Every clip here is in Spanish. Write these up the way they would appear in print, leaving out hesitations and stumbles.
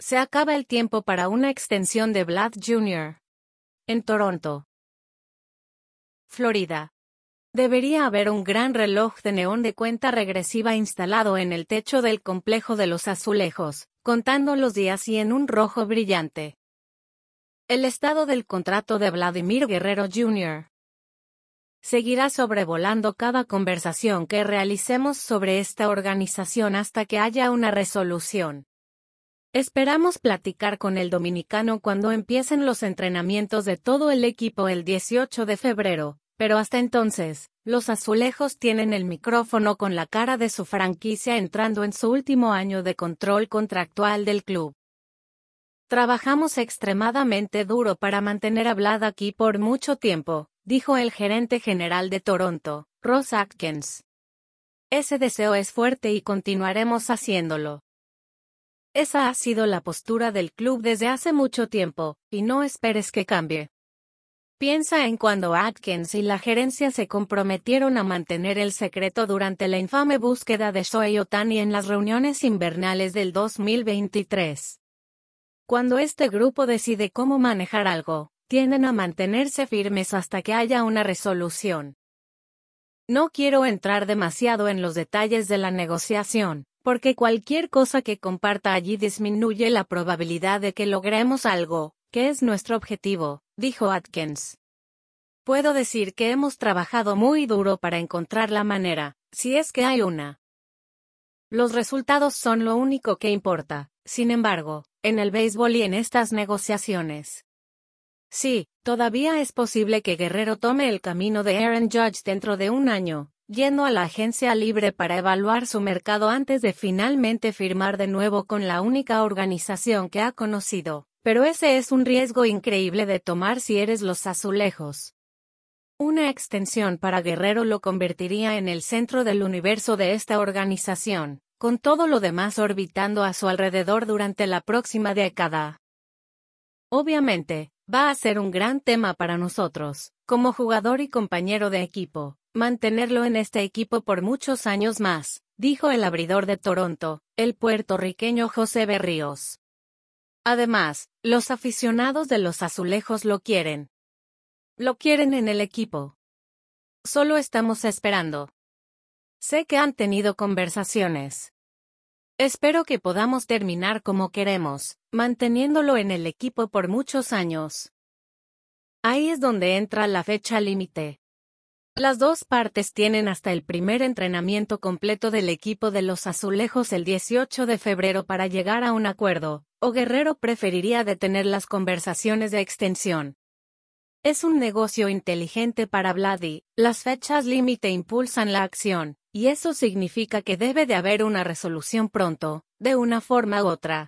Se acaba el tiempo para una extensión de Vlad Jr. En Toronto, Florida. Debería haber un gran reloj de neón de cuenta regresiva instalado en el techo del complejo de los Azulejos, contando los días y en un rojo brillante. El estado del contrato de Vladimir Guerrero Jr. seguirá sobrevolando cada conversación que realicemos sobre esta organización hasta que haya una resolución. Esperamos platicar con el dominicano cuando empiecen los entrenamientos de todo el equipo el 18 de febrero, pero hasta entonces, los Azulejos tienen el micrófono con la cara de su franquicia entrando en su último año de control contractual del club. Trabajamos extremadamente duro para mantener a Vlad aquí por mucho tiempo, dijo el gerente general de Toronto, Ross Atkins. Ese deseo es fuerte y continuaremos haciéndolo. Esa ha sido la postura del club desde hace mucho tiempo, y no esperes que cambie. Piensa en cuando Atkins y la gerencia se comprometieron a mantener el secreto durante la infame búsqueda de Shohei Ohtani en las reuniones invernales del 2023. Cuando este grupo decide cómo manejar algo, tienden a mantenerse firmes hasta que haya una resolución. No quiero entrar demasiado en los detalles de la negociación, porque cualquier cosa que comparta allí disminuye la probabilidad de que logremos algo, que es nuestro objetivo, dijo Atkins. Puedo decir que hemos trabajado muy duro para encontrar la manera, si es que hay una. Los resultados son lo único que importa, sin embargo, en el béisbol y en estas negociaciones. Sí, todavía es posible que Guerrero tome el camino de Aaron Judge dentro de un año, yendo a la agencia libre para evaluar su mercado antes de finalmente firmar de nuevo con la única organización que ha conocido, pero ese es un riesgo increíble de tomar si eres los Azulejos. Una extensión para Guerrero lo convertiría en el centro del universo de esta organización, con todo lo demás orbitando a su alrededor durante la próxima década. Obviamente, va a ser un gran tema para nosotros, como jugador y compañero de equipo, mantenerlo en este equipo por muchos años más, dijo el abridor de Toronto, el puertorriqueño José Berríos. Además, los aficionados de los Azulejos lo quieren. Lo quieren en el equipo. Solo estamos esperando. Sé que han tenido conversaciones. Espero que podamos terminar como queremos, manteniéndolo en el equipo por muchos años. Ahí es donde entra la fecha límite. Las dos partes tienen hasta el primer entrenamiento completo del equipo de los Azulejos el 18 de febrero para llegar a un acuerdo, o Guerrero preferiría detener las conversaciones de extensión. Es un negocio inteligente para Vladdy, las fechas límite impulsan la acción, y eso significa que debe de haber una resolución pronto, de una forma u otra.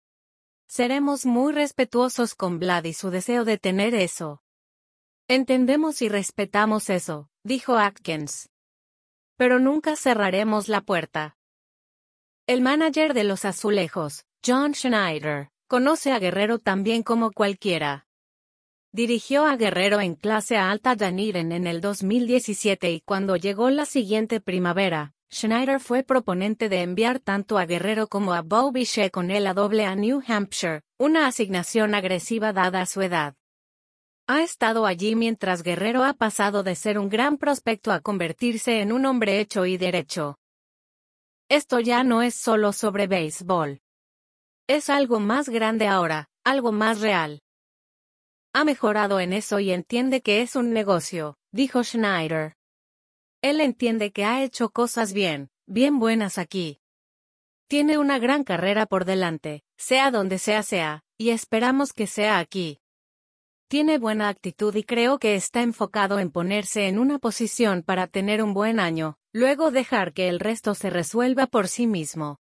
Seremos muy respetuosos con Vlad y su deseo de tener eso. Entendemos y respetamos eso, dijo Atkins. Pero nunca cerraremos la puerta. El manager de los Azulejos, John Schneider, conoce a Guerrero tan bien como cualquiera. Dirigió a Guerrero en clase alta Dunedin en el 2017 y cuando llegó la siguiente primavera, Schneider fue proponente de enviar tanto a Guerrero como a Bo Bichette con él a New Hampshire, una asignación agresiva dada su edad. Ha estado allí mientras Guerrero ha pasado de ser un gran prospecto a convertirse en un hombre hecho y derecho. Esto ya no es solo sobre béisbol. Es algo más grande ahora, algo más real. Ha mejorado en eso y entiende que es un negocio, dijo Schneider. Él entiende que ha hecho cosas bien buenas aquí. Tiene una gran carrera por delante, sea donde sea, y esperamos que sea aquí. Tiene buena actitud y creo que está enfocado en ponerse en una posición para tener un buen año, luego dejar que el resto se resuelva por sí mismo.